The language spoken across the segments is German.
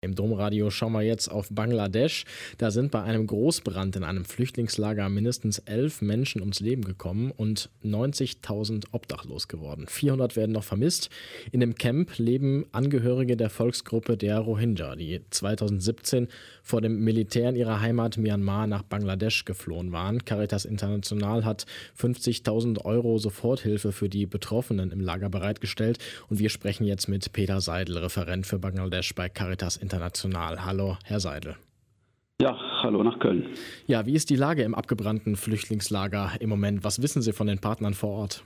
Im Domradio schauen wir jetzt auf Bangladesch. Da sind bei einem Großbrand in einem Flüchtlingslager mindestens 11 Menschen ums Leben gekommen und 90.000 obdachlos geworden. 400 werden noch vermisst. In dem Camp leben Angehörige der Volksgruppe der Rohingya, die 2017 vor dem Militär in ihrer Heimat Myanmar nach Bangladesch geflohen waren. Caritas International hat 50.000 Euro Soforthilfe für die Betroffenen im Lager bereitgestellt. Und wir sprechen jetzt mit Peter Seidel, Referent für Bangladesch bei Caritas International. Hallo, Herr Seidel. Ja, hallo nach Köln. Ja, wie ist die Lage im abgebrannten Flüchtlingslager im Moment? Was wissen Sie von den Partnern vor Ort?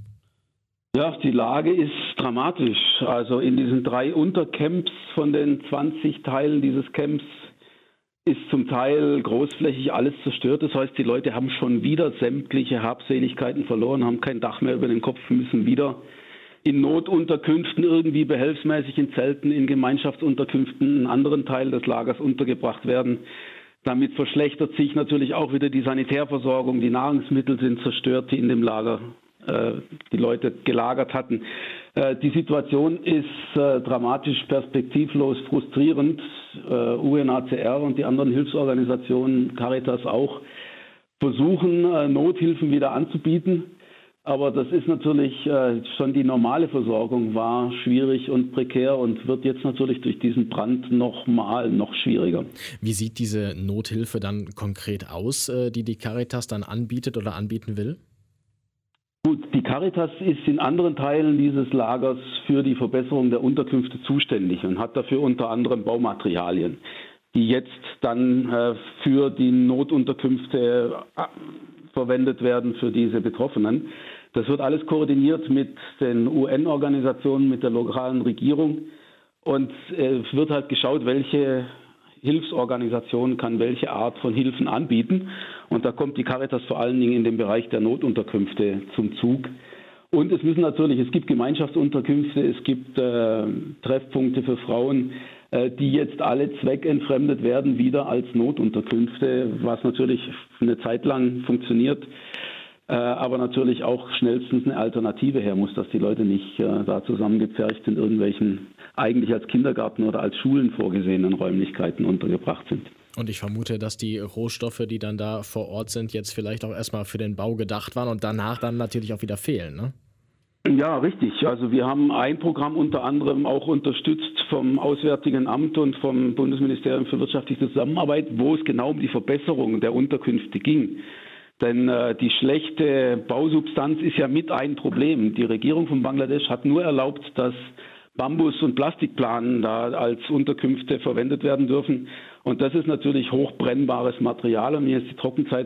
Ja, die Lage ist dramatisch. Also in diesen 3 Untercamps von den 20 Teilen dieses Camps ist zum Teil großflächig alles zerstört. Das heißt, die Leute haben schon wieder sämtliche Habseligkeiten verloren, haben kein Dach mehr über den Kopf, müssen wieder in Notunterkünften irgendwie behelfsmäßig in Zelten, in Gemeinschaftsunterkünften einen anderen Teil des Lagers untergebracht werden. Damit verschlechtert sich natürlich auch wieder die Sanitärversorgung. Die Nahrungsmittel sind zerstört, die in dem Lager die Leute gelagert hatten. Die Situation ist dramatisch, perspektivlos, frustrierend. UNHCR und die anderen Hilfsorganisationen, Caritas auch, versuchen Nothilfen wieder anzubieten. Aber das ist natürlich schon die normale Versorgung war schwierig und prekär und wird jetzt natürlich durch diesen Brand noch schwieriger. Wie sieht diese Nothilfe dann konkret aus, die Caritas dann anbietet oder anbieten will? Gut, die Caritas ist in anderen Teilen dieses Lagers für die Verbesserung der Unterkünfte zuständig und hat dafür unter anderem Baumaterialien, die jetzt dann für die Notunterkünfte verwendet werden für diese Betroffenen. Das wird alles koordiniert mit den UN-Organisationen, mit der lokalen Regierung und es wird halt geschaut, welche Hilfsorganisation kann welche Art von Hilfen anbieten. Und da kommt die Caritas vor allen Dingen in dem Bereich der Notunterkünfte zum Zug. Und es gibt Gemeinschaftsunterkünfte, es gibt Treffpunkte für Frauen, die jetzt alle zweckentfremdet werden, wieder als Notunterkünfte, was natürlich eine Zeit lang funktioniert, aber natürlich auch schnellstens eine Alternative her muss, dass die Leute nicht da zusammengepfercht in irgendwelchen eigentlich als Kindergarten oder als Schulen vorgesehenen Räumlichkeiten untergebracht sind. Und ich vermute, dass die Rohstoffe, die dann da vor Ort sind, jetzt vielleicht auch erstmal für den Bau gedacht waren und danach dann natürlich auch wieder fehlen, ne? Ja, richtig. Also wir haben ein Programm unter anderem auch unterstützt vom Auswärtigen Amt und vom Bundesministerium für wirtschaftliche Zusammenarbeit, wo es genau um die Verbesserung der Unterkünfte ging. Denn die schlechte Bausubstanz ist ja mit ein Problem. Die Regierung von Bangladesch hat nur erlaubt, dass Bambus- und Plastikplanen da als Unterkünfte verwendet werden dürfen. Und das ist natürlich hochbrennbares Material. Und wenn jetzt die Trockenzeit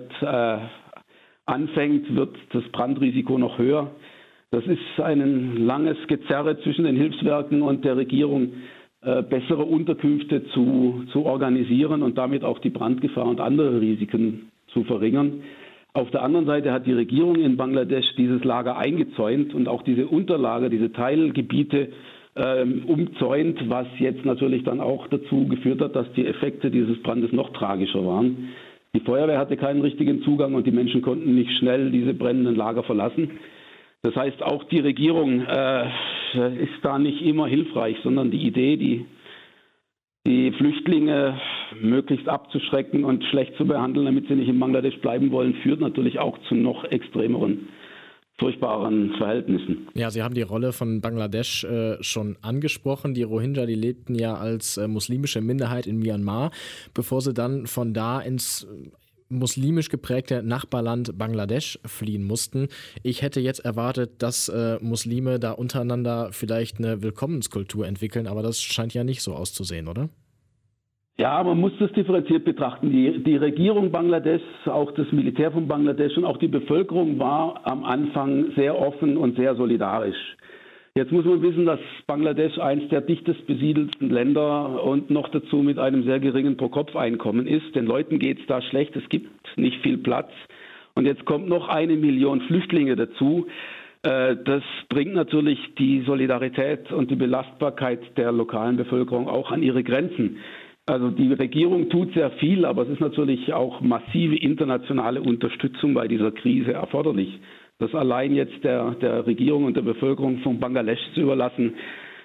anfängt, wird das Brandrisiko noch höher. Das ist ein langes Gezerre zwischen den Hilfswerken und der Regierung, bessere Unterkünfte zu organisieren und damit auch die Brandgefahr und andere Risiken zu verringern. Auf der anderen Seite hat die Regierung in Bangladesch dieses Lager eingezäunt und auch diese Unterlager, diese Teilgebiete umzäunt, was jetzt natürlich dann auch dazu geführt hat, dass die Effekte dieses Brandes noch tragischer waren. Die Feuerwehr hatte keinen richtigen Zugang und die Menschen konnten nicht schnell diese brennenden Lager verlassen. Das heißt, auch die Regierung ist da nicht immer hilfreich, sondern die Idee, die Flüchtlinge möglichst abzuschrecken und schlecht zu behandeln, damit sie nicht in Bangladesch bleiben wollen, führt natürlich auch zu noch extremeren, furchtbaren Verhältnissen. Ja, Sie haben die Rolle von Bangladesch schon angesprochen. Die Rohingya, die lebten ja als muslimische Minderheit in Myanmar, bevor sie dann von da ins muslimisch geprägte Nachbarland Bangladesch fliehen mussten. Ich hätte jetzt erwartet, dass Muslime da untereinander vielleicht eine Willkommenskultur entwickeln, aber das scheint ja nicht so auszusehen, oder? Ja, man muss das differenziert betrachten. Die Regierung Bangladesch, auch das Militär von Bangladesch und auch die Bevölkerung war am Anfang sehr offen und sehr solidarisch. Jetzt muss man wissen, dass Bangladesch eines der dichtest besiedelten Länder und noch dazu mit einem sehr geringen Pro-Kopf-Einkommen ist. Den Leuten geht es da schlecht, es gibt nicht viel Platz. Und jetzt kommt noch 1 Million Flüchtlinge dazu. Das bringt natürlich die Solidarität und die Belastbarkeit der lokalen Bevölkerung auch an ihre Grenzen. Also die Regierung tut sehr viel, aber es ist natürlich auch massive internationale Unterstützung bei dieser Krise erforderlich. Das allein jetzt der Regierung und der Bevölkerung von Bangladesch zu überlassen,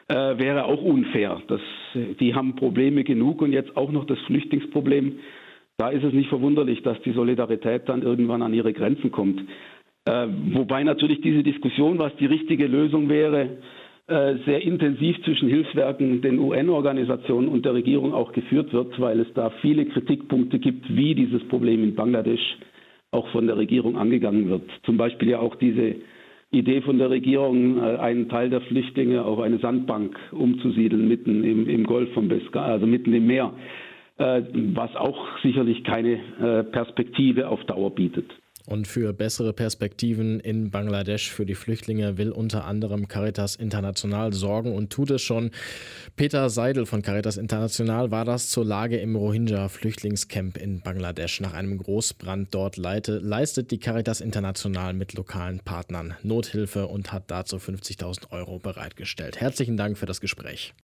wäre auch unfair. Die haben Probleme genug und jetzt auch noch das Flüchtlingsproblem. Da ist es nicht verwunderlich, dass die Solidarität dann irgendwann an ihre Grenzen kommt. Wobei natürlich diese Diskussion, was die richtige Lösung wäre, sehr intensiv zwischen Hilfswerken, den UN-Organisationen und der Regierung auch geführt wird, weil es da viele Kritikpunkte gibt, wie dieses Problem in Bangladesch auch von der Regierung angegangen wird. Zum Beispiel ja auch diese Idee von der Regierung, einen Teil der Flüchtlinge auf eine Sandbank umzusiedeln, mitten im Golf von Bengalen, also mitten im Meer, was auch sicherlich keine Perspektive auf Dauer bietet. Und für bessere Perspektiven in Bangladesch für die Flüchtlinge will unter anderem Caritas International sorgen und tut es schon. Peter Seidel von Caritas International war das zur Lage im Rohingya-Flüchtlingscamp in Bangladesch. Nach einem Großbrand dort leistet die Caritas International mit lokalen Partnern Nothilfe und hat dazu 50.000 € bereitgestellt. Herzlichen Dank für das Gespräch.